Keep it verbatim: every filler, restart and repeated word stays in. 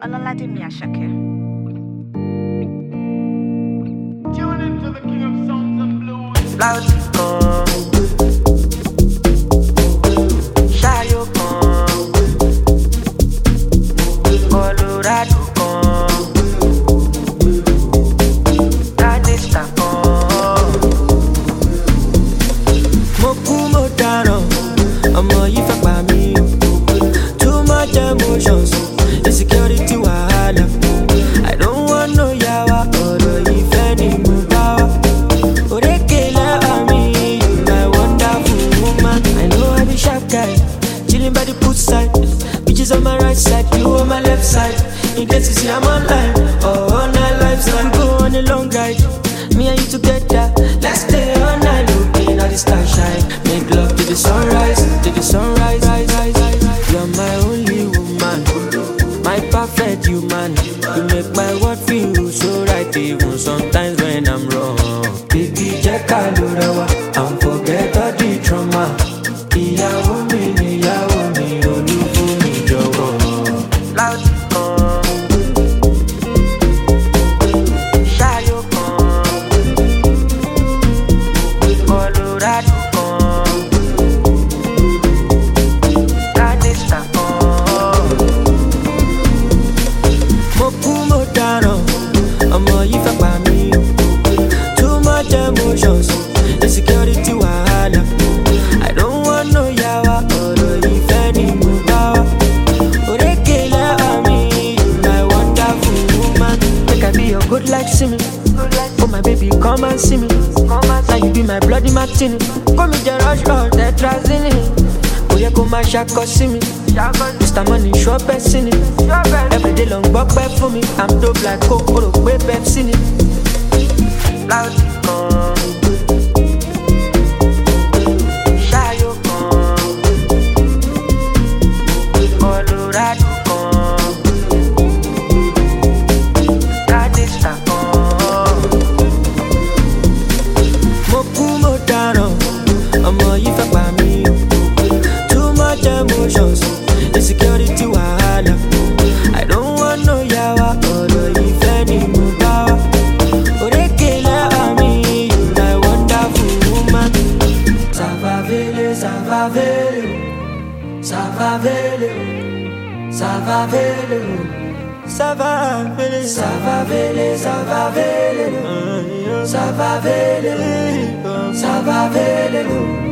Olaladimi Ashake. Tune into the king of sounds and blues. Loud con, Shayo con, Colorado con, Danista con. Moku Modano, ọmọ yìí fẹ́ pa mí. Too much emotions, insecurity wahala. I don't want no yawa, ọ̀rọ̀ ìfẹ́ ni mo bá wá. Orekele ami, you my wonderful woman. I know I be sharp guy, chilling by the poolside. Bitches on my right side, you on my left side. In case you see I'm online, oh all night lifestyle. We go on a long ride, me and you together. Let's stay all night, looking at the star shine. Make love to the sunrise, to the sunrise. Rise, rise, rise, rise. You're my only woman, my perfect human. You make my world feel so right, even sometimes when I'm wrong. Baby, check out and forget all the trauma. Ìyàwó mi ni ìyàwó mi, olúfún mi jọ̀wọ́. Loud con, Shayo con, Colorado con, Danista con. Moku Modano, ọmọ yìí fẹ́ pa mí. Too much emotions, insecurity wahala. I don't want no yawa, ọ̀rọ̀ ìfẹ́ ni mo bá wá. Orekele ami, you my wonderful woman. Make I be your good like Simi. Oh my baby, come and see me. Now you be my bloody martini. Call me the rush or tetrazini. Oh yeah, come and shako see me. Mister Money, sure person. Every day long buck back for me. I'm dope like Coke, or way Pepsi. Loud con, Shayo con, Colorado con, Danista con. Moku Modano, ọmọ yìí fẹ́ pa mí. Too much emotions, insecurity wahala. I don't want no yawa, ọ̀rọ̀ ìfẹ́ ni mo bá wá. Orekele ami, you my wonderful woman. Ça va vele, ça va vele, ça va vele, ça va vele, ça va vele, ça va vele, ça va vele, ça va vele, ça va vele.